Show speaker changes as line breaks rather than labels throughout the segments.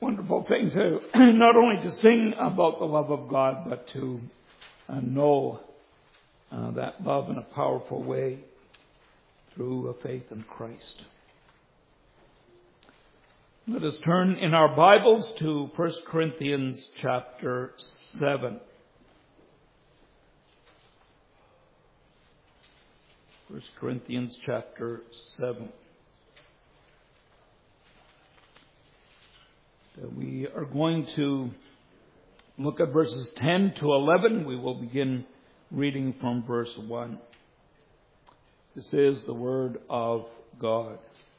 wonderful thing to not only to sing about the love of God, but to know that love in a powerful way through a faith in Christ. Let us turn in our Bibles to 1 Corinthians chapter 7. 1 Corinthians chapter 7. We are going to look at verses 10 to 11. We will begin reading from verse 1. This is the word of God.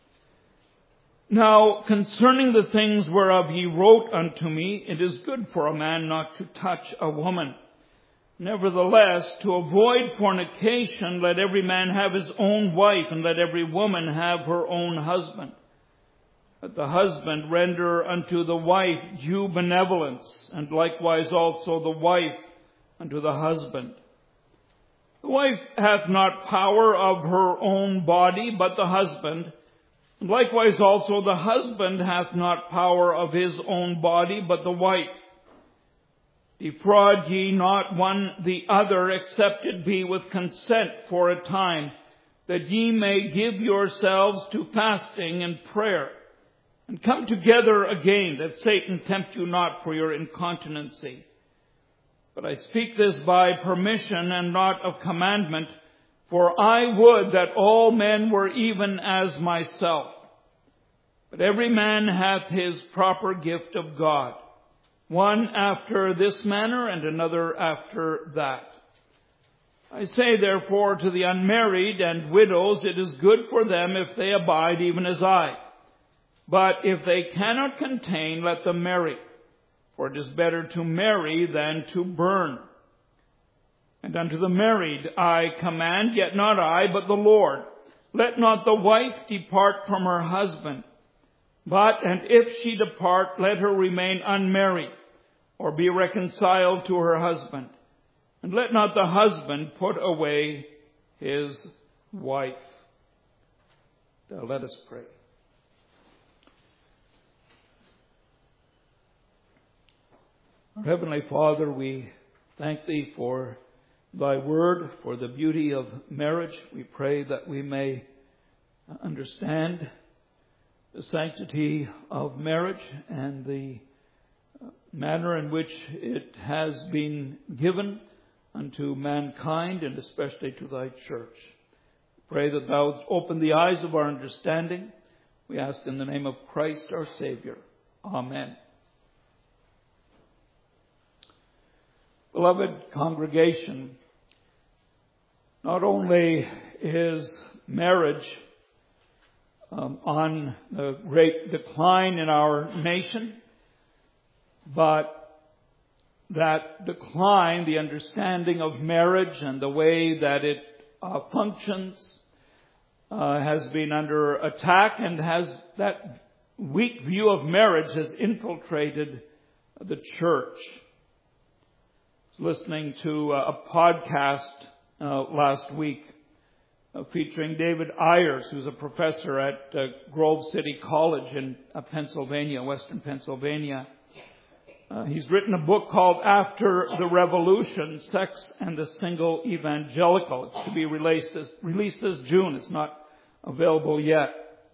Now, concerning the things whereof ye wrote unto me, it is good for a man not to touch a woman. Nevertheless, to avoid fornication, let every man have his own wife, and let every woman have her own husband. Let the husband render unto the wife due benevolence, and likewise also the wife unto the husband. The wife hath not power of her own body, but the husband. And likewise also the husband hath not power of his own body, but the wife. Defraud ye not one the other, except it be with consent for a time, that ye may give yourselves to fasting and prayer, and come together again, that Satan tempt you not for your incontinency. But I speak this by permission and not of commandment, for I would that all men were even as myself. But every man hath his proper gift of God, one after this manner and another after that. I say therefore to the unmarried and widows, it is good for them if they abide even as I. But if they cannot contain, let them marry. For it is better to marry than to burn. And unto the married I command, yet not I, but the Lord. Let not the wife depart from her husband. But, and if she depart, let her remain unmarried, or be reconciled to her husband. And let not the husband put away his wife. Now let us pray. Our Heavenly Father, we thank Thee for Thy word, for the beauty of marriage. We pray that we may understand the sanctity of marriage and the manner in which it has been given unto mankind and especially to Thy church. Pray that Thou open the eyes of our understanding. We ask in the name of Christ our Savior. Amen. Beloved congregation, not only is marriage on the great decline in our nation, but that decline, the understanding of marriage and the way that it functions, has been under attack, and has that weak view of marriage has infiltrated the church. I was listening to a podcast last week featuring David Ayers, who's a professor at Grove City College in Pennsylvania, Western Pennsylvania. He's written a book called After the Revolution, Sex and the Single Evangelical. It's to be released this June. It's not available yet.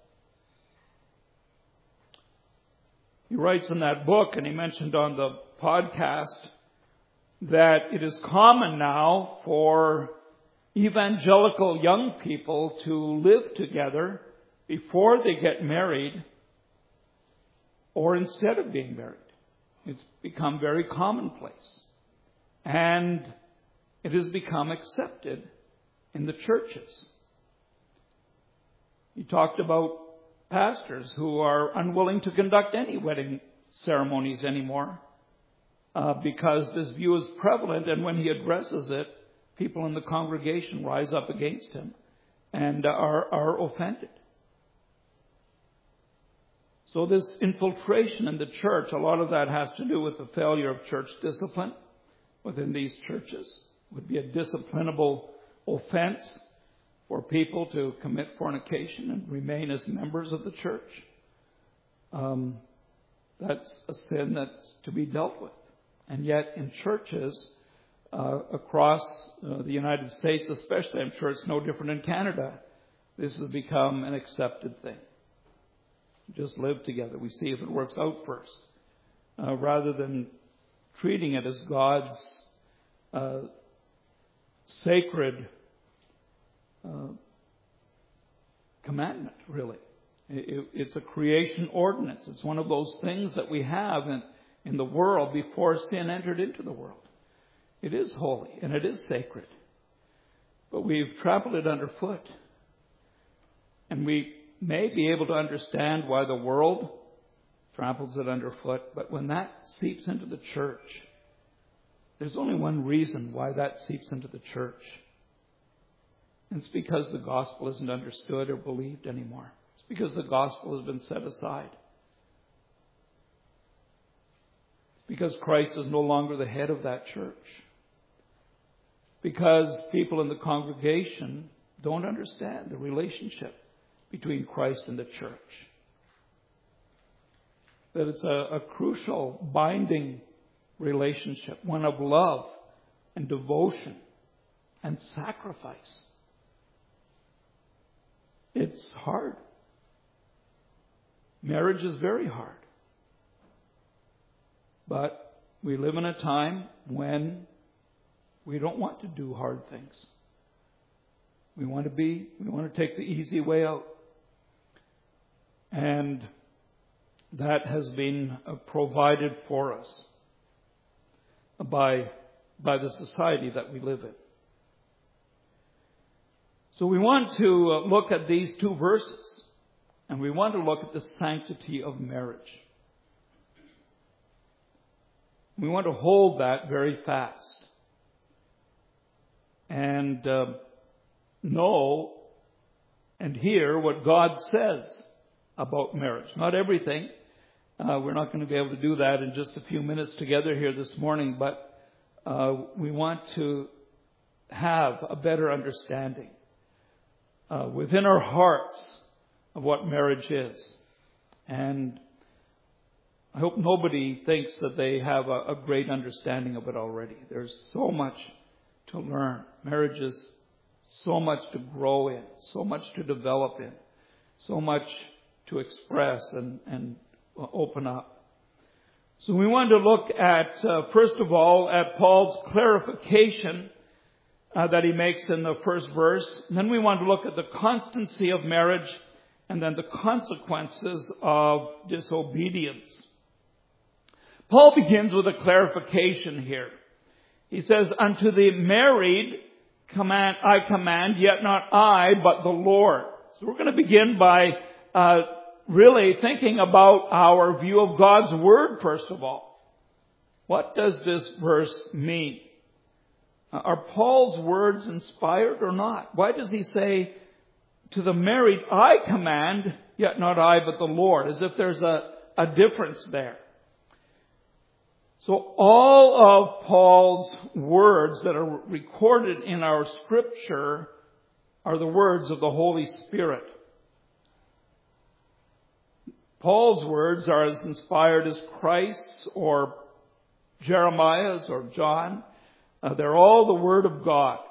He writes in that book, and he mentioned on the podcast, that it is common now for evangelical young people to live together before they get married or instead of being married. It's become very commonplace. And it has become accepted in the churches. He talked about pastors who are unwilling to conduct any wedding ceremonies anymore because this view is prevalent, and when he addresses it, people in the congregation rise up against him and are offended. So this infiltration in the church, a lot of that has to do with the failure of church discipline within these churches. It would be a disciplinable offense for people to commit fornication and remain as members of the church. That's a sin that's to be dealt with. And yet in churches across the United States especially, I'm sure it's no different in Canada, this has become an accepted thing. Just live together. We see if it works out first. Rather than treating it as God's sacred commandment, really. It's a creation ordinance. It's one of those things that we have in the world before sin entered into the world. It is holy and it is sacred. But we've trampled it underfoot. And we may be able to understand why the world tramples it underfoot, but when that seeps into the church, there's only one reason why that seeps into the church. And it's because the gospel isn't understood or believed anymore. It's because the gospel has been set aside. It's because Christ is no longer the head of that church. Because people in the congregation don't understand the relationship between Christ and the church. That it's a crucial, binding relationship, one of love and devotion and sacrifice. It's hard. Marriage is very hard. But we live in a time when we don't want to do hard things. We want to take the easy way out. And that has been provided for us by the society that we live in. So we want to look at these two verses, and we want to look at the sanctity of marriage. We want to hold that very fast and know and hear what God says about marriage. Not everything. We're not going to be able to do that in just a few minutes together here this morning, but we want to have a better understanding within our hearts of what marriage is. And I hope nobody thinks that they have a great understanding of it already. There's so much to learn. Marriage is so much to grow in, so much to develop in, so much to express and open up. So we want to look at, first of all, at Paul's clarification that he makes in the first verse. And then we want to look at the constancy of marriage and then the consequences of disobedience. Paul begins with a clarification here. He says, "Unto the married I command, yet not I, but the Lord." So we're going to begin by really thinking about our view of God's Word, first of all. What does this verse mean? Are Paul's words inspired or not? Why does he say, "To the married I command, yet not I, but the Lord," as if there's a difference there? So all of Paul's words that are recorded in our Scripture are the words of the Holy Spirit. Paul's words are as inspired as Christ's or Jeremiah's or John. They're all the Word of God.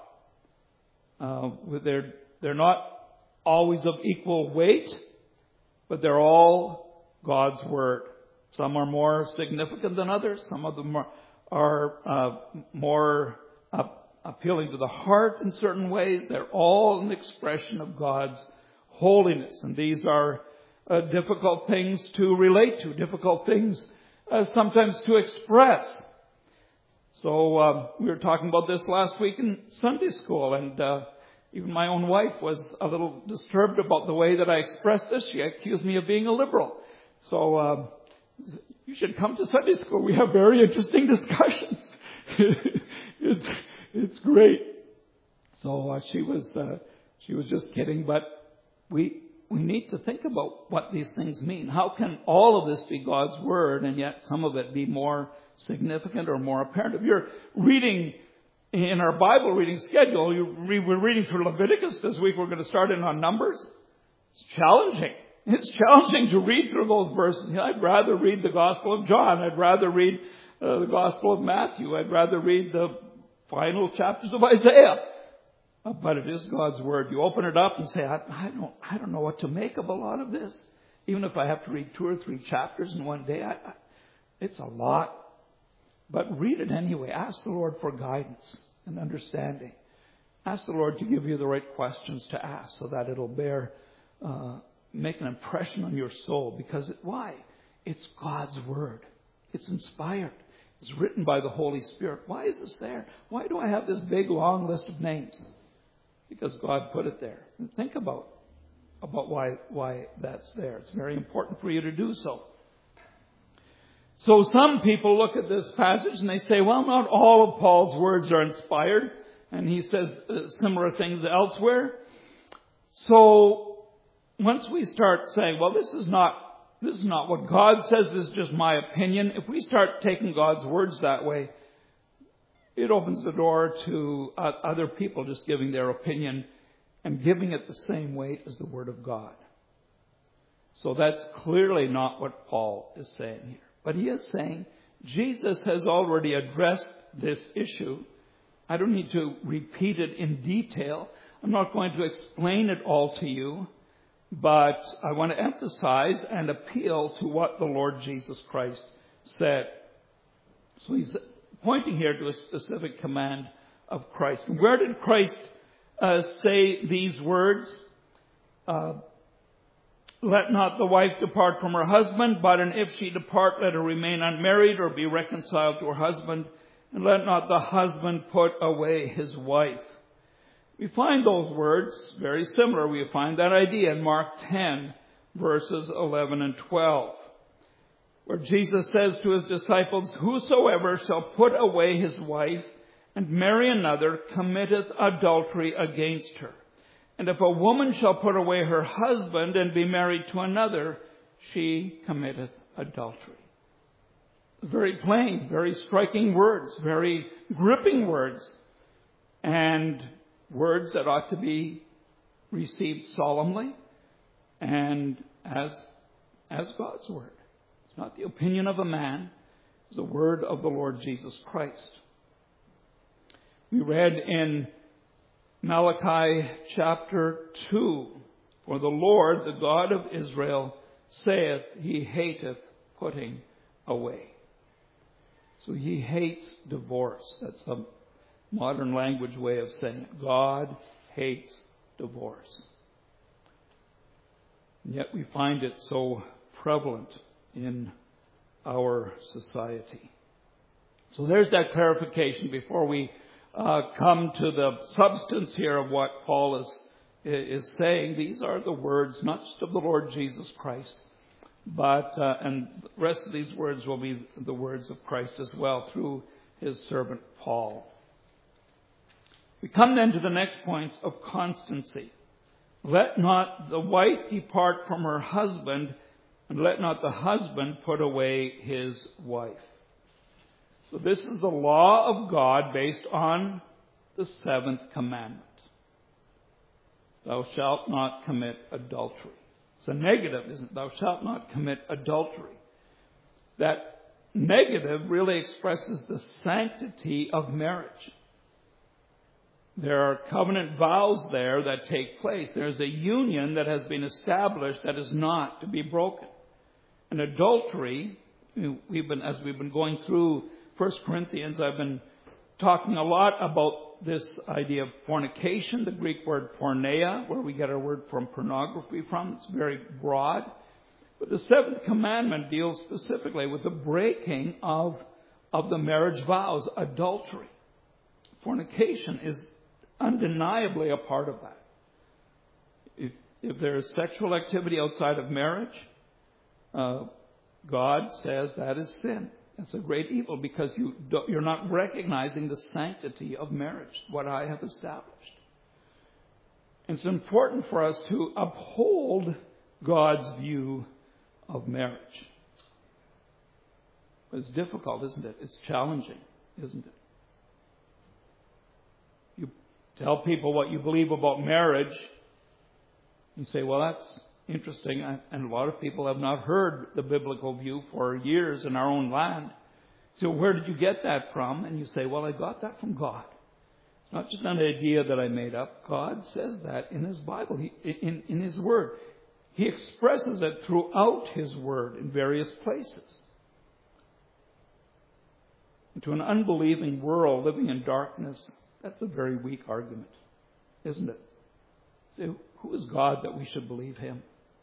They're not always of equal weight, but they're all God's Word. Some are more significant than others. Some of them are more appealing to the heart in certain ways. They're all an expression of God's holiness. And these are difficult things to relate to, difficult things sometimes to express. So we were talking about this last week in Sunday school, and even my own wife was a little disturbed about the way that I expressed this. She accused me of being a liberal. So you should come to Sunday school. We have very interesting discussions. It's great. So she was just kidding, but we need to think about what these things mean. How can all of this be God's Word and yet some of it be more significant or more apparent? If you're reading in our Bible reading schedule, we're reading through Leviticus this week. We're going to start in on Numbers. It's challenging. It's challenging to read through those verses. I'd rather read the Gospel of John. I'd rather read the Gospel of Matthew. I'd rather read the final chapters of Isaiah. But it is God's Word. You open it up and say, I don't know what to make of a lot of this. Even if I have to read 2 or 3 chapters in one day, it's a lot. But read it anyway. Ask the Lord for guidance and understanding. Ask the Lord to give you the right questions to ask so that it'll make an impression on your soul. Because why? It's God's Word. It's inspired. It's written by the Holy Spirit. Why is this there? Why do I have this big, long list of names? Because God put it there. And think about why that's there. It's very important for you to do so. So some people look at this passage and they say, well, not all of Paul's words are inspired. And he says similar things elsewhere. So once we start saying, well, this is not what God says, this is just my opinion. If we start taking God's words that way, it opens the door to other people just giving their opinion and giving it the same weight as the Word of God. So that's clearly not what Paul is saying here. But he is saying Jesus has already addressed this issue. I don't need to repeat it in detail. I'm not going to explain it all to you. But I want to emphasize and appeal to what the Lord Jesus Christ said. So he's pointing here to a specific command of Christ. And where did Christ say these words? Let not the wife depart from her husband, but if she depart, let her remain unmarried or be reconciled to her husband. And let not the husband put away his wife. We find those words very similar. We find that idea in Mark 10, verses 11 and 12, where Jesus says to his disciples, whosoever shall put away his wife and marry another committeth adultery against her. And if a woman shall put away her husband and be married to another, she committeth adultery. Very plain, very striking words, very gripping words, and words that ought to be received solemnly and as God's Word. It's not the opinion of a man. It's the Word of the Lord Jesus Christ. We read in Malachi chapter 2, for the Lord, the God of Israel, saith, he hateth putting away. So he hates divorce. That's the modern language way of saying it. God hates divorce. And yet we find it so prevalent in our society. So there's that clarification before we come to the substance here of what Paul is saying. These are the words, not just of the Lord Jesus Christ, but and the rest of these words will be the words of Christ as well through his servant Paul. We come then to the next point of constancy. Let not the wife depart from her husband, and let not the husband put away his wife. So this is the law of God based on the 7th commandment. Thou shalt not commit adultery. It's a negative, isn't it? Thou shalt not commit adultery. That negative really expresses the sanctity of marriage. There are covenant vows there that take place. There's a union that has been established that is not to be broken. And adultery, as we've been going through 1 Corinthians, I've been talking a lot about this idea of fornication, the Greek word porneia, where we get our word from pornography from. It's very broad. But the 7th commandment deals specifically with the breaking of the marriage vows, adultery. Fornication is undeniably a part of that. If there is sexual activity outside of marriage, God says that is sin. It's a great evil because you're not recognizing the sanctity of marriage, what I have established. It's important for us to uphold God's view of marriage. But it's difficult, isn't it? It's challenging, isn't it? You tell people what you believe about marriage, you say, well, interesting, and a lot of people have not heard the biblical view for years in our own land. So where did you get that from? And you say, well, I got that from God. It's not just an idea that I made up. God says that in His Bible, in His Word. He expresses it throughout His Word in various places. And to an unbelieving world living in darkness, that's a very weak argument, isn't it? So who is God that we should believe Him?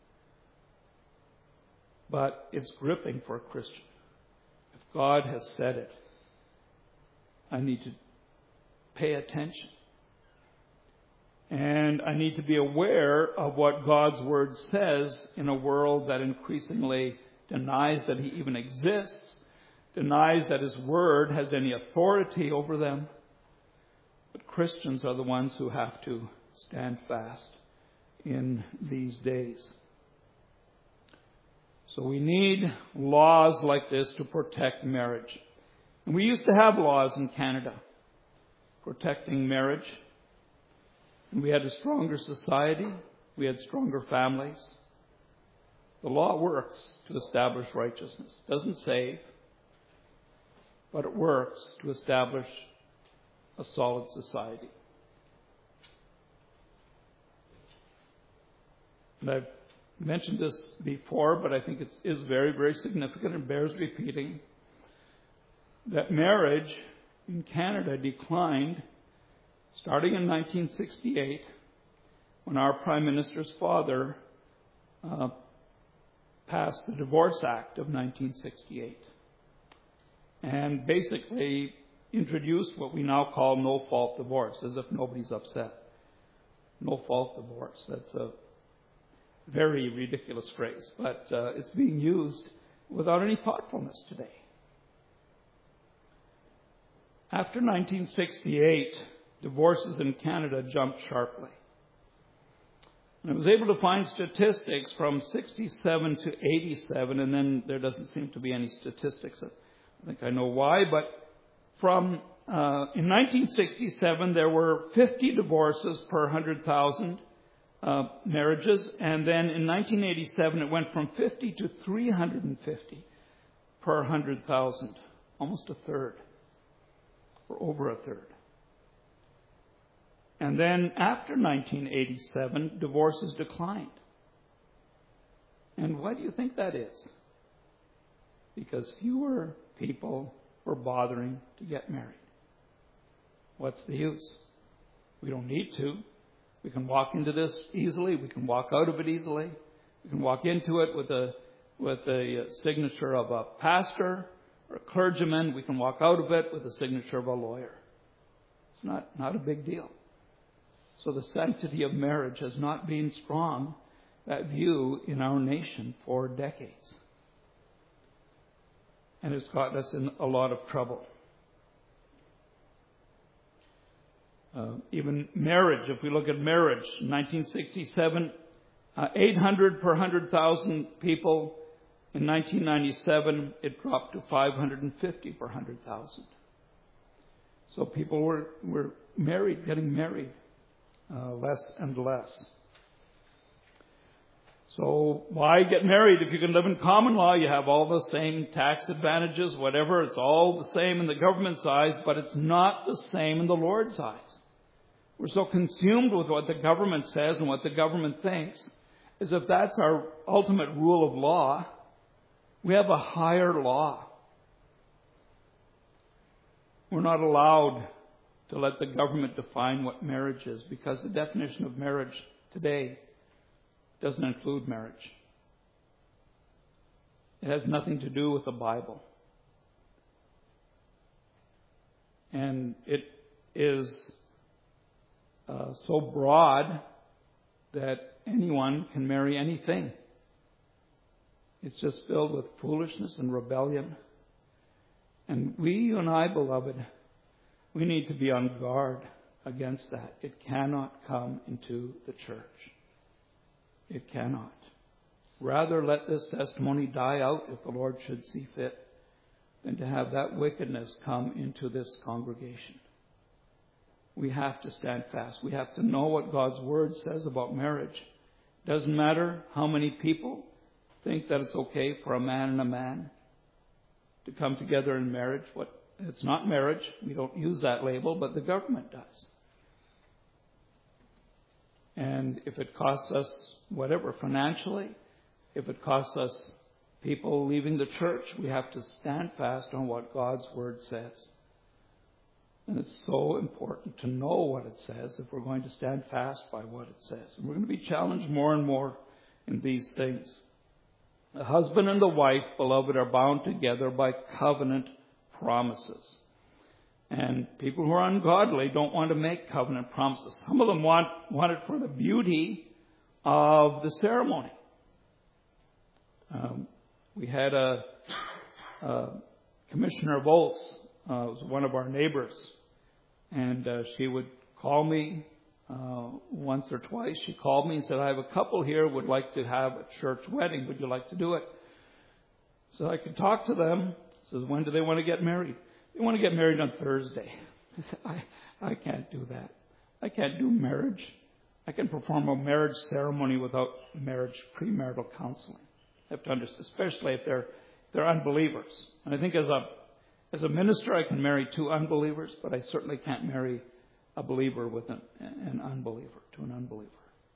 But it's gripping for a Christian. If God has said it, I need to pay attention. And I need to be aware of what God's Word says in a world that increasingly denies that He even exists, denies that His Word has any authority over them. But Christians are the ones who have to stand fast in these days. So we need laws like this to protect marriage. And we used to have laws in Canada protecting marriage. And we had a stronger society. We had stronger families. The law works to establish righteousness. It doesn't save, but it works to establish a solid society. And I've mentioned this before, but I think it is very, very significant and bears repeating, that marriage in Canada declined starting in 1968 when our Prime Minister's father passed the Divorce Act of 1968 and basically introduced what we now call no-fault divorce, as if nobody's upset. No-fault divorce. That's a very ridiculous phrase, but it's being used without any thoughtfulness today. After 1968, divorces in Canada jumped sharply. And I was able to find statistics from 67 to 87, and then there doesn't seem to be any statistics. I think I know why, but from in 1967, there were 50 divorces per 100,000 marriages, and then in 1987 it went from 50 to 350 per 100,000, almost a third, or over a third. And then after 1987, divorces declined. And why do you think that is? Because fewer people were bothering to get married. What's the use? We don't need to. We can walk into this easily. We can walk out of it easily. We can walk into it with a signature of a pastor or a clergyman. We can walk out of it with a signature of a lawyer. It's not a big deal. So the sanctity of marriage has not been strong, that view, in our nation for decades. And it's gotten us in a lot of trouble. Even marriage, if we look at marriage, 1967, 800 per 100,000 people. In 1997, it dropped to 550 per 100,000. So people were getting married less and less. So why get married if you can live in common law? You have all the same tax advantages, whatever. It's all the same in the government's eyes, but it's not the same in the Lord's eyes. We're so consumed with what the government says and what the government thinks, as if that's our ultimate rule of law. We have a higher law. We're not allowed to let the government define what marriage is, because the definition of marriage today doesn't include marriage. It has nothing to do with the Bible. And it is so broad that anyone can marry anything. It's just filled with foolishness and rebellion. And you and I, beloved, we need to be on guard against that. It cannot come into the church. It cannot. Rather let this testimony die out if the Lord should see fit, than to have that wickedness come into this congregation. We have to stand fast. We have to know what God's Word says about marriage Doesn't matter how many people think that it's okay for a man and a man to come together in marriage. It's not marriage. We don't use that label, but the government does. And if it costs us whatever financially, if it costs us people leaving the church, we have to stand fast on what God's Word says. And it's so important to know what it says if we're going to stand fast by what it says. And we're going to be challenged more and more in these things. The husband and the wife, beloved, are bound together by covenant promises. And people who are ungodly don't want to make covenant promises. Some of them want it for the beauty of the ceremony. We had a commissioner of oaths, was one of our neighbors, and she would call me once or twice. She called me and said, I have a couple here who would like to have a church wedding. Would you like to do it? So I could talk to them. So when do they want to get married? They want to get married on Thursday. I said, I can't do that. I can't do marriage. I can perform a marriage ceremony without marriage premarital counseling. I have to understand, especially if they're unbelievers. And I think as a minister, I can marry two unbelievers, but I certainly can't marry a believer with an unbeliever, to an unbeliever.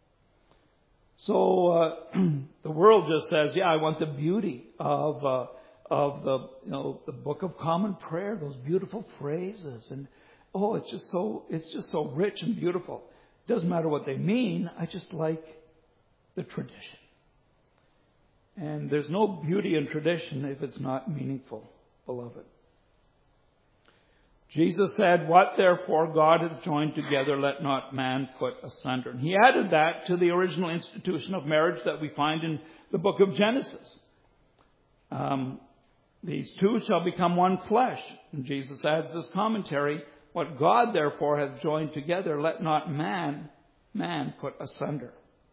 So the world just says, yeah, I want the beauty of the Book of Common Prayer, those beautiful phrases, and it's just so rich and beautiful. It doesn't matter what they mean. I just like the tradition. And there's no beauty in tradition if it's not meaningful, beloved. Jesus said, what therefore God hath joined together, let not man put asunder. And he added that to the original institution of marriage that we find in the book of Genesis. These two shall become one flesh. And Jesus adds this commentary, what God therefore hath joined together, let not man put asunder.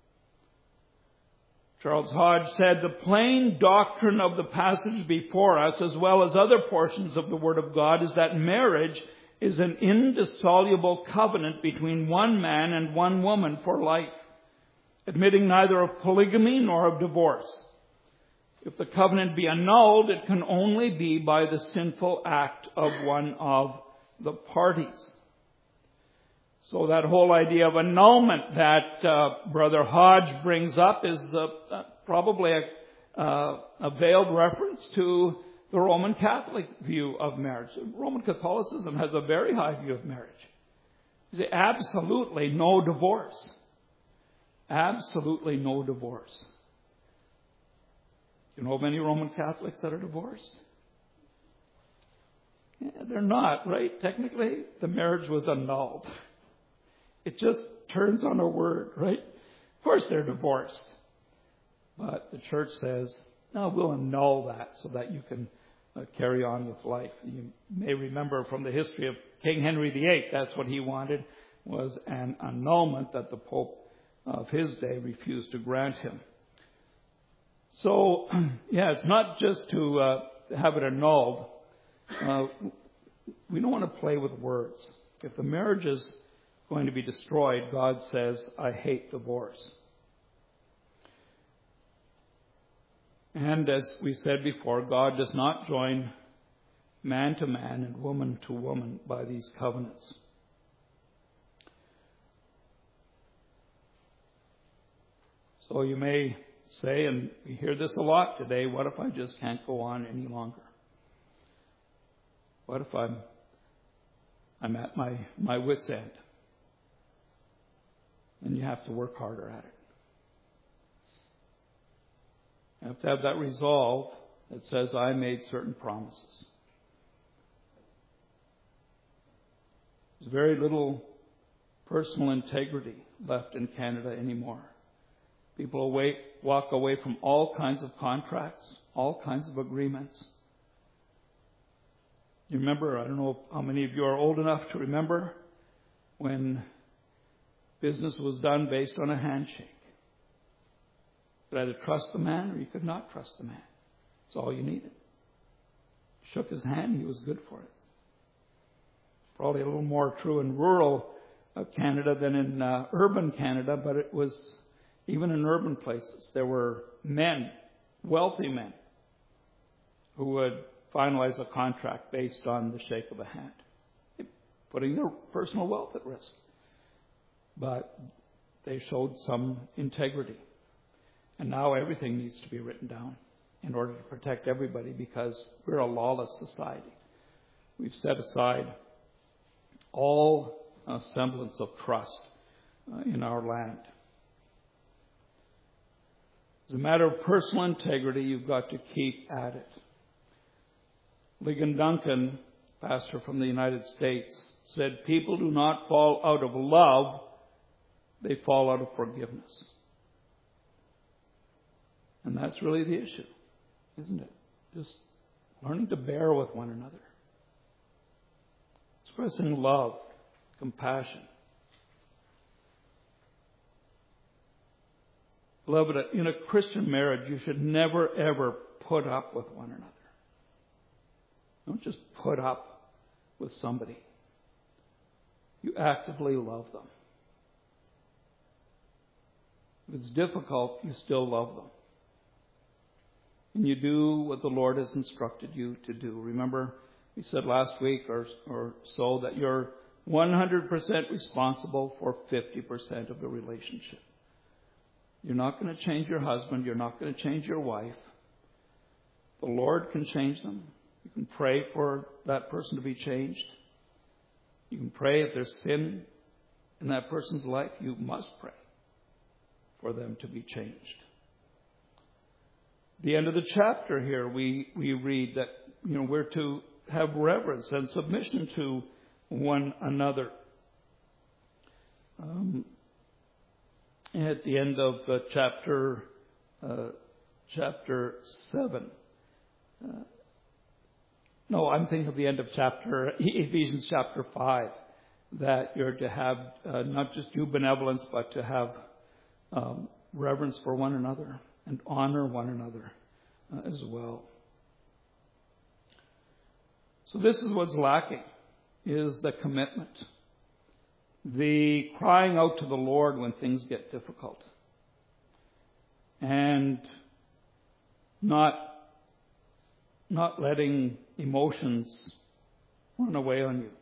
Charles Hodge said, the plain doctrine of the passage before us, as well as other portions of the Word of God, is that marriage is an indissoluble covenant between one man and one woman for life, admitting neither of polygamy nor of divorce. If the covenant be annulled, it can only be by the sinful act of one of the parties. So that whole idea of annulment that Brother Hodge brings up is probably a veiled reference to the Roman Catholic view of marriage. Roman Catholicism has a very high view of marriage. They say absolutely no divorce. Absolutely no divorce. You know of any Roman Catholics that are divorced? Yeah, they're not, right? Technically, the marriage was annulled. It just turns on a word, right? Of course they're divorced. But the church says, no, we'll annul that so that you can carry on with life. You may remember from the history of King Henry VIII, that's what he wanted, was an annulment that the Pope of his day refused to grant him. So, yeah, it's not just to have it annulled. We don't want to play with words. If the marriage is going to be destroyed, God says, I hate divorce. And as we said before, God does not join man to man and woman to woman by these covenants. So you may say, and we hear this a lot today, what if I just can't go on any longer? What if I'm at my wit's end? And you have to work harder at it. You have to have that resolve that says, I made certain promises. There's very little personal integrity left in Canada anymore. People walk away from all kinds of contracts, all kinds of agreements. You remember, I don't know how many of you are old enough to remember when business was done based on a handshake. You could either trust the man or you could not trust the man. That's all you needed. Shook his hand, he was good for it. Probably a little more true in rural Canada than in urban Canada, but it was Even in urban places, there were men, wealthy men, who would finalize a contract based on the shake of a hand, putting their personal wealth at risk. But they showed some integrity. And now everything needs to be written down in order to protect everybody, because we're a lawless society. We've set aside all semblance of trust in our land. As a matter of personal integrity, you've got to keep at it. Ligon Duncan, pastor from the United States, said, people do not fall out of love, they fall out of forgiveness. And that's really the issue, isn't it? Just learning to bear with one another. Expressing love, compassion. Beloved, in a Christian marriage, you should never, ever put up with one another. Don't just put up with somebody. You actively love them. If it's difficult, you still love them. And you do what the Lord has instructed you to do. Remember, we said last week or so that you're 100% responsible for 50% of the relationship. You're not going to change your husband. You're not going to change your wife. The Lord can change them. You can pray for that person to be changed. You can pray if there's sin in that person's life. You must pray for them to be changed. The end of the chapter here, we read that we're to have reverence and submission to one another. At the end of chapter 7. No, I'm thinking of the end of Ephesians chapter 5, that you're to have not just due benevolence, but to have reverence for one another and honor one another as well. So this is what's lacking, is the commitment. The crying out to the Lord when things get difficult. And not letting emotions run away on you.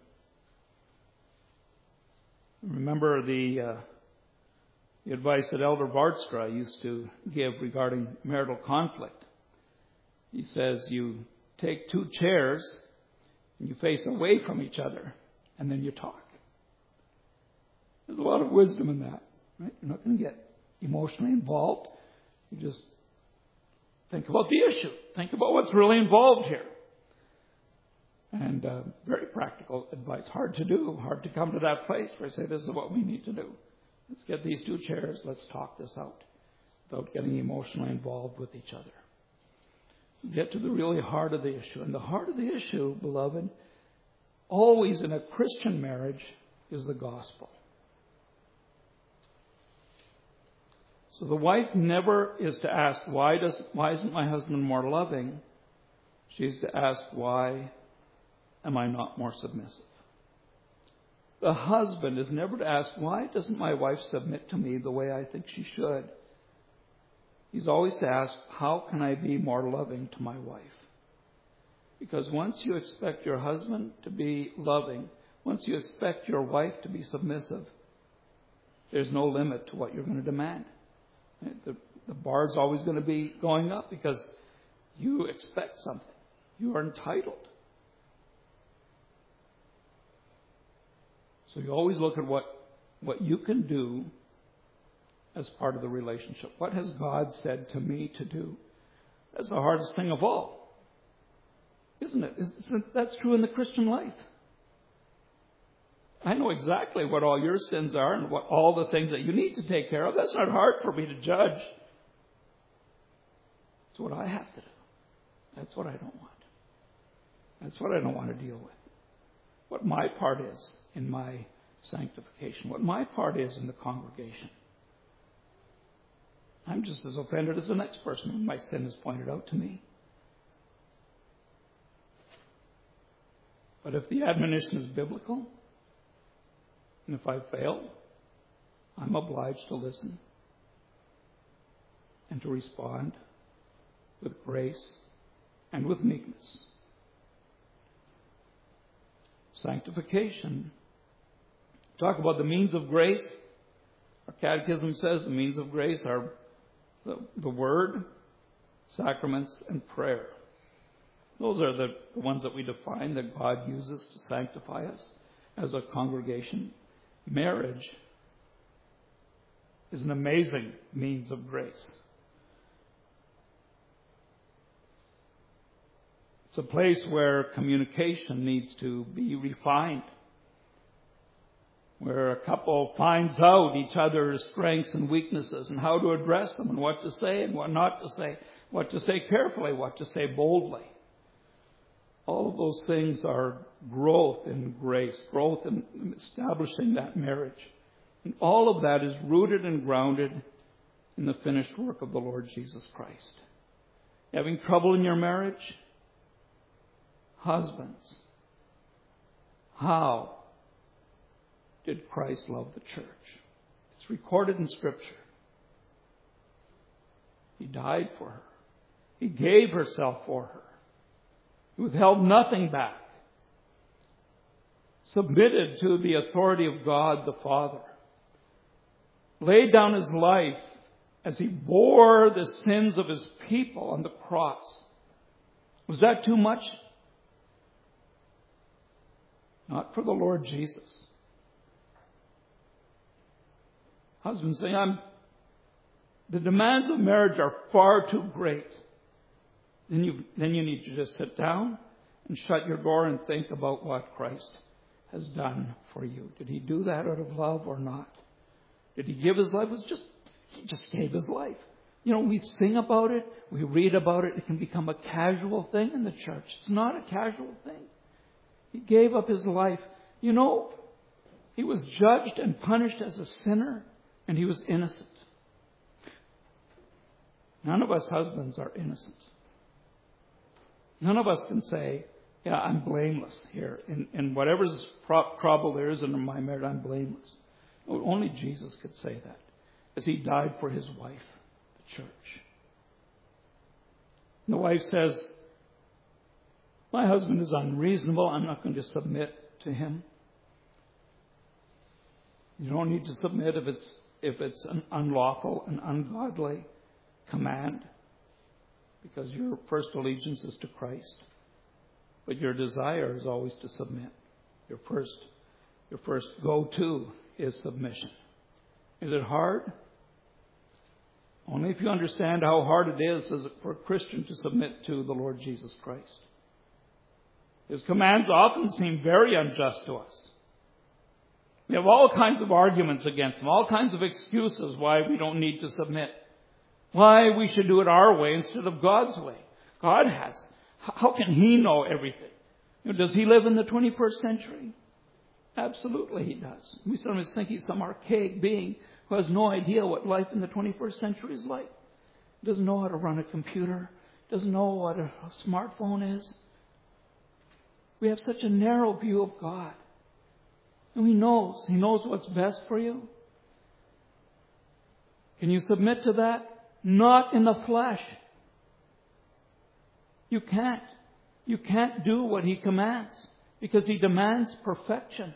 Remember the advice that Elder Vardstra used to give regarding marital conflict. He says you take two chairs and you face away from each other and then you talk. There's a lot of wisdom in that, right? You're not going to get emotionally involved. You just think about the issue. Think about what's really involved here. And very practical advice. Hard to do. Hard to come to that place where I say, this is what we need to do. Let's get these two chairs. Let's talk this out without getting emotionally involved with each other. Get to the really heart of the issue. And the heart of the issue, beloved, always in a Christian marriage is the gospel. So the wife never is to ask, why isn't my husband more loving? She's to ask, why am I not more submissive? The husband is never to ask, why doesn't my wife submit to me the way I think she should? He's always to ask, how can I be more loving to my wife? Because once you expect your husband to be loving, once you expect your wife to be submissive, there's no limit to what you're going to demand. The bar is always going to be going up because you expect something. You are entitled. So you always look at what you can do as part of the relationship. What has God said to me to do? That's the hardest thing of all. Isn't it? That's true in the Christian life. I know exactly what all your sins are and what all the things that you need to take care of. That's not hard for me to judge. It's what I have to do. That's what I don't want. That's what I don't want to deal with. What my part is in my sanctification. What my part is in the congregation. I'm just as offended as the next person when my sin is pointed out to me. But if the admonition is biblical, and if I fail, I'm obliged to listen. and to respond with grace and with meekness. Sanctification. Talk about the means of grace. Our catechism says the means of grace are the Word, sacraments, and prayer. Those are the ones that we define that God uses to sanctify us as a congregation. Marriage is an amazing means of grace. It's a place where communication needs to be refined, where a couple finds out each other's strengths and weaknesses and how to address them and what to say and what not to say, what to say carefully, what to say boldly. All of those things are growth in grace, growth in establishing that marriage. And all of that is rooted and grounded in the finished work of the Lord Jesus Christ. Having trouble in your marriage? Husbands, how did Christ love the church? It's recorded in Scripture. He died for her. He gave herself for her. He withheld nothing back. Submitted to the authority of God the Father. Laid down his life as he bore the sins of his people on the cross. Was that too much? Not for the Lord Jesus. Husbands saying, the demands of marriage are far too great. Then you need to just sit down and shut your door and think about what Christ has done for you. Did he do that out of love or not? Did he give his life? He just gave his life. You know, we sing about it, we read about it. It can become a casual thing in the church. It's not a casual thing. He gave up his life. You know, he was judged and punished as a sinner, and he was innocent. None of us husbands are innocent. None of us can say, yeah, I'm blameless here. In whatever trouble there is in my marriage, I'm blameless. No, only Jesus could say that, as he died for his wife, the church. And the wife says, my husband is unreasonable. I'm not going to submit to him. You don't need to submit if it's an unlawful and ungodly command, because your first allegiance is to Christ. But your desire is always to submit. Your first go-to is submission. Is it hard? Only if you understand how hard it is for a Christian to submit to the Lord Jesus Christ. His commands often seem very unjust to us. We have all kinds of arguments against him, all kinds of excuses why we don't need to submit, why we should do it our way instead of God's way. God has. How can he know everything? Does he live in the 21st century? Absolutely he does. We sometimes think he's some archaic being who has no idea what life in the 21st century is like. Doesn't know how to run a computer, doesn't know what a smartphone is. We have such a narrow view of God. And he knows what's best for you. Can you submit to that? Not in the flesh. You can't. You can't do what he commands because he demands perfection.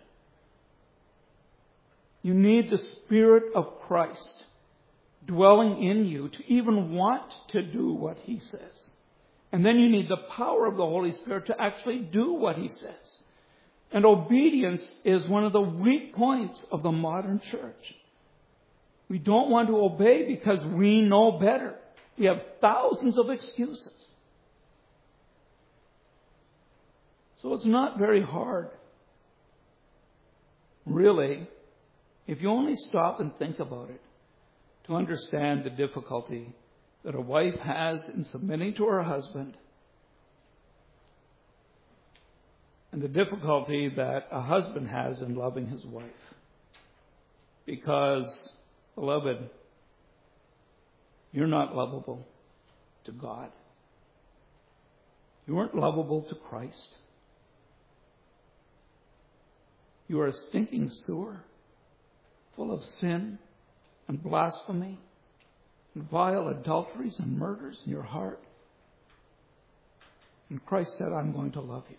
You need the Spirit of Christ dwelling in you to even want to do what he says. And then you need the power of the Holy Spirit to actually do what he says. And obedience is one of the weak points of the modern church. We don't want to obey because we know better. We have thousands of excuses. So it's not very hard, really, if you only stop and think about it, to understand the difficulty that a wife has in submitting to her husband and the difficulty that a husband has in loving his wife. Because, beloved, you're not lovable to God. You weren't lovable to Christ. You are a stinking sewer, full of sin and blasphemy and vile adulteries and murders in your heart. And Christ said, I'm going to love you.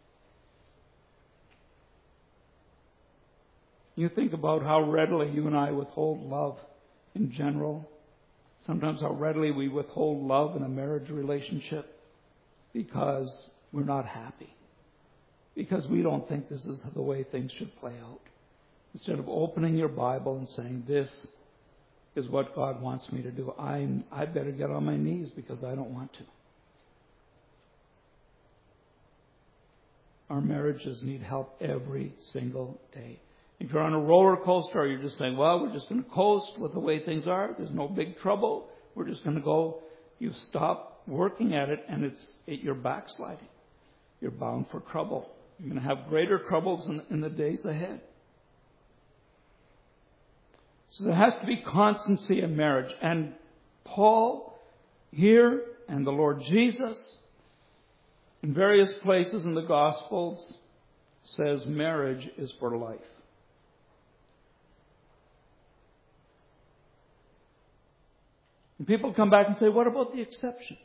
You think about how readily you and I withhold love in general. Sometimes how readily we withhold love in a marriage relationship because we're not happy. Because we don't think this is the way things should play out. Instead of opening your Bible and saying, this is what God wants me to do, I better get on my knees because I don't want to. Our marriages need help every single day. If you're on a roller coaster, or you're just saying, well, we're just going to coast with the way things are. There's no big trouble. We're just going to go. You stop working at it, and you're backsliding. You're bound for trouble. You're going to have greater troubles in the days ahead. So there has to be constancy in marriage. And Paul here and the Lord Jesus in various places in the Gospels says marriage is for life. And people come back and say, what about the exceptions?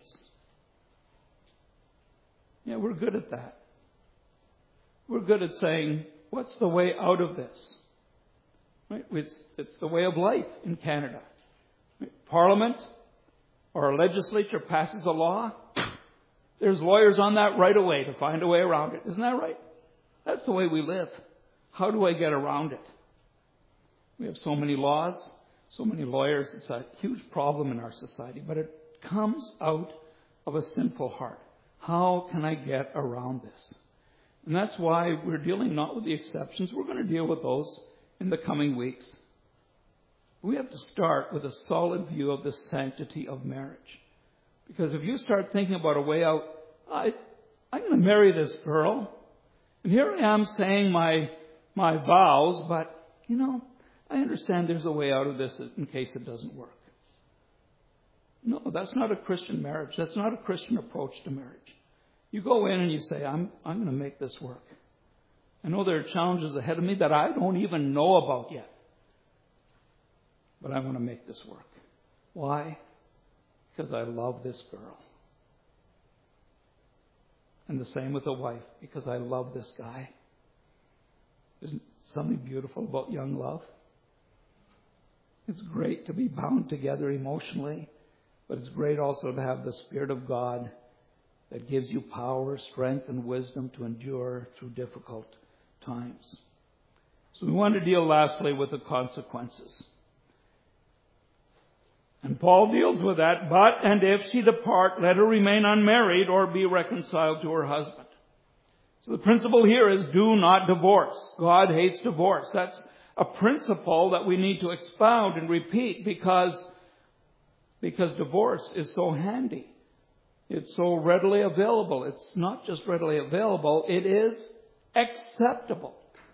Yeah, we're good at that. We're good at saying, what's the way out of this? Right? It's the way of life in Canada. Right? Parliament or a legislature passes a law. There's lawyers on that right away to find a way around it. Isn't that right? That's the way we live. How do I get around it? We have so many laws, so many lawyers. It's a huge problem in our society, but it comes out of a sinful heart. How can I get around this? And that's why we're dealing not with the exceptions. We're going to deal with those in the coming weeks. We have to start with a solid view of the sanctity of marriage. Because if you start thinking about a way out, I'm going to marry this girl, and here I am saying my vows, but, I understand there's a way out of this in case it doesn't work. No, that's not a Christian marriage. That's not a Christian approach to marriage. You go in and you say, I'm going to make this work. I know there are challenges ahead of me that I don't even know about yet. But I want to make this work. Why? Because I love this girl. And the same with a wife, because I love this guy. Isn't something beautiful about young love? It's great to be bound together emotionally, but it's great also to have the Spirit of God that gives you power, strength, and wisdom to endure through difficult times. So we want to deal lastly with the consequences. And Paul deals with that, and if she depart, let her remain unmarried or be reconciled to her husband. So the principle here is do not divorce. God hates divorce. That's a principle that we need to expound and repeat because divorce is so handy. It's so readily available. It's not just readily available, it is acceptable.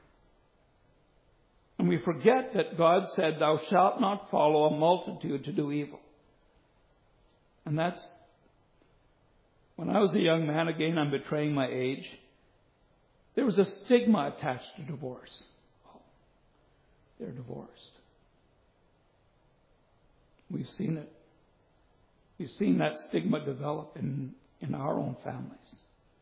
And we forget that God said, thou shalt not follow a multitude to do evil. And that's, when I was a young man, again, I'm betraying my age, there was a stigma attached to divorce. Oh, they're divorced. We've seen it. We've seen that stigma develop in our own families.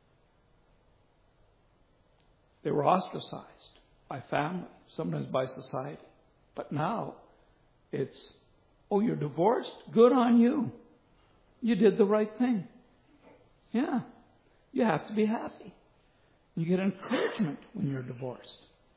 They were ostracized by family, sometimes by society. But now it's, oh, you're divorced? Good on you. You did the right thing. Yeah, you have to be happy. You get encouragement when you're divorced.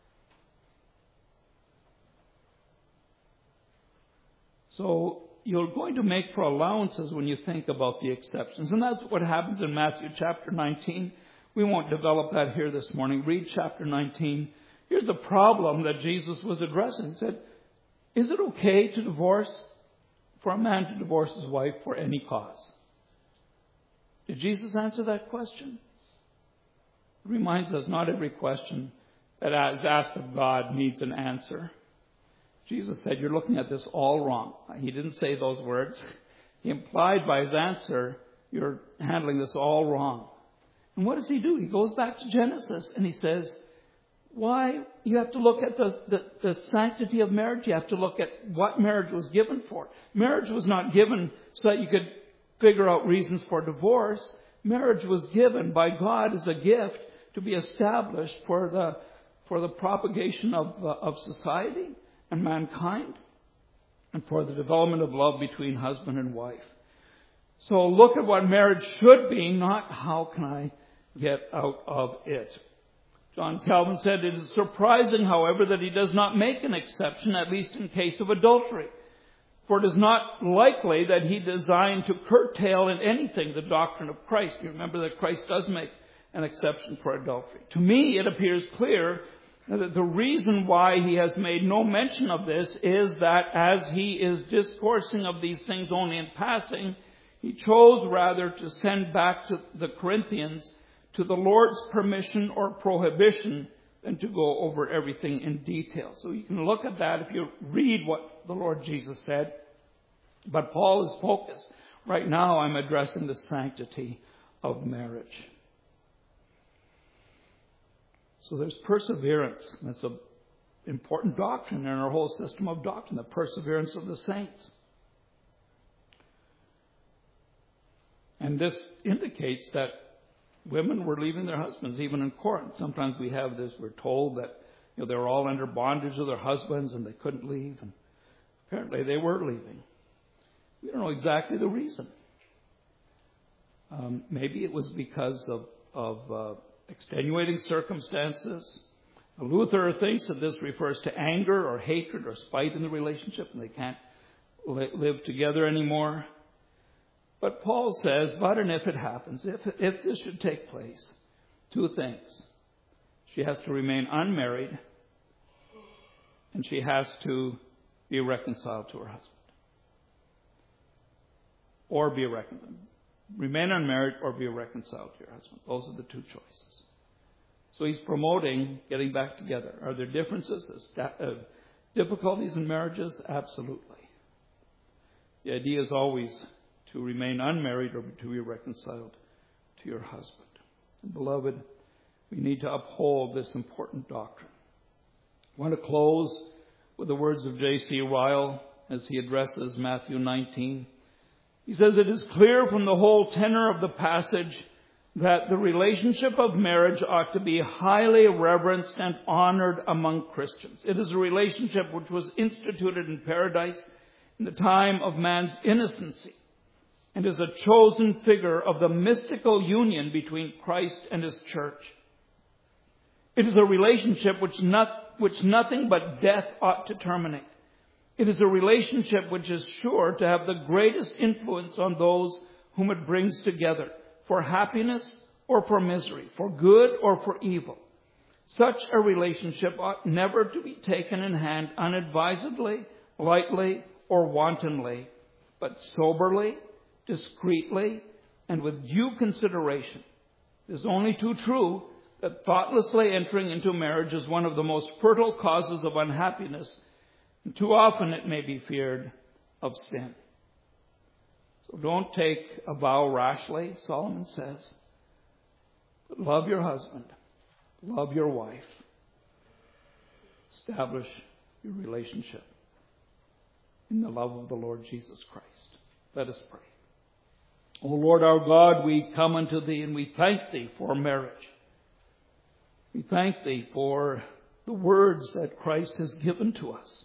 So you're going to make for allowances when you think about the exceptions. And that's what happens in Matthew chapter 19. We won't develop that here this morning. Read chapter 19. Here's the problem that Jesus was addressing. He said, is it okay for a man to divorce his wife for any cause? Did Jesus answer that question? It reminds us not every question that is asked of God needs an answer. Jesus said, you're looking at this all wrong. He didn't say those words. He implied by his answer, you're handling this all wrong. And what does he do? He goes back to Genesis and he says, Why? You have to look at the sanctity of marriage. You have to look at what marriage was given for. Marriage was not given so that you could figure out reasons for divorce. Marriage was given by God as a gift to be established for the propagation of society and mankind, and for the development of love between husband and wife. So look at what marriage should be, not how can I get out of it. John Calvin said, it is surprising, however, that he does not make an exception, at least in case of adultery. For it is not likely that he designed to curtail in anything the doctrine of Christ. You remember that Christ does make an exception for adultery. To me, it appears clear that the reason why he has made no mention of this is that as he is discoursing of these things only in passing, he chose rather to send back to the Corinthians to the Lord's permission or prohibition than to go over everything in detail. So you can look at that if you read what the Lord Jesus said. But Paul is focused. Right now I'm addressing the sanctity of marriage. So there's perseverance. That's an important doctrine in our whole system of doctrine, the perseverance of the saints. And this indicates that women were leaving their husbands, even in Corinth. Sometimes we have this, we're told that they were all under bondage of their husbands and they couldn't leave. And apparently they were leaving. We don't know exactly the reason. Maybe it was because of extenuating circumstances. Luther thinks that this refers to anger or hatred or spite in the relationship and they can't live together anymore. But Paul says, but and if it happens, if this should take place, two things. She has to remain unmarried and she has to be reconciled to her husband. Or be reconciled. Remain unmarried or be reconciled to your husband. Those are the two choices. So he's promoting getting back together. Are there differences, difficulties in marriages? Absolutely. The idea is always to remain unmarried or to be reconciled to your husband. And beloved, we need to uphold this important doctrine. I want to close with the words of J.C. Ryle as he addresses Matthew 19. He says, it is clear from the whole tenor of the passage that the relationship of marriage ought to be highly reverenced and honored among Christians. It is a relationship which was instituted in paradise in the time of man's innocency and is a chosen figure of the mystical union between Christ and His church. It is a relationship which nothing but death ought to terminate. It is a relationship which is sure to have the greatest influence on those whom it brings together, for happiness or for misery, for good or for evil. Such a relationship ought never to be taken in hand unadvisedly, lightly, or wantonly, but soberly, discreetly, and with due consideration. It is only too true that thoughtlessly entering into marriage is one of the most fertile causes of unhappiness, and too often it may be feared of sin. So don't take a vow rashly, Solomon says, but love your husband, love your wife, establish your relationship in the love of the Lord Jesus Christ. Let us pray. O Lord our God, we come unto Thee and we thank Thee for marriage. We thank Thee for the words that Christ has given to us.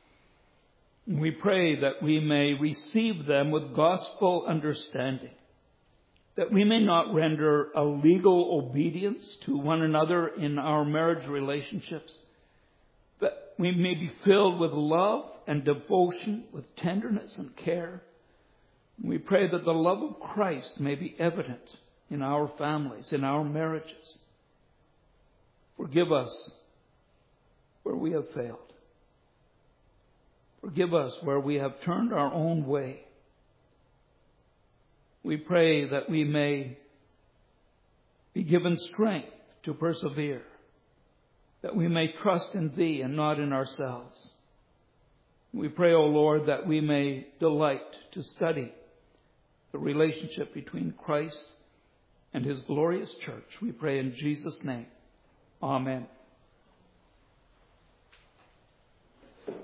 And we pray that we may receive them with gospel understanding, that we may not render a legal obedience to one another in our marriage relationships, that we may be filled with love and devotion, with tenderness and care. And we pray that the love of Christ may be evident in our families, in our marriages. Forgive us where we have failed. Forgive us where we have turned our own way. We pray that we may be given strength to persevere, that we may trust in Thee and not in ourselves. We pray, O Lord, that we may delight to study the relationship between Christ and His glorious church. We pray in Jesus' name. Amen.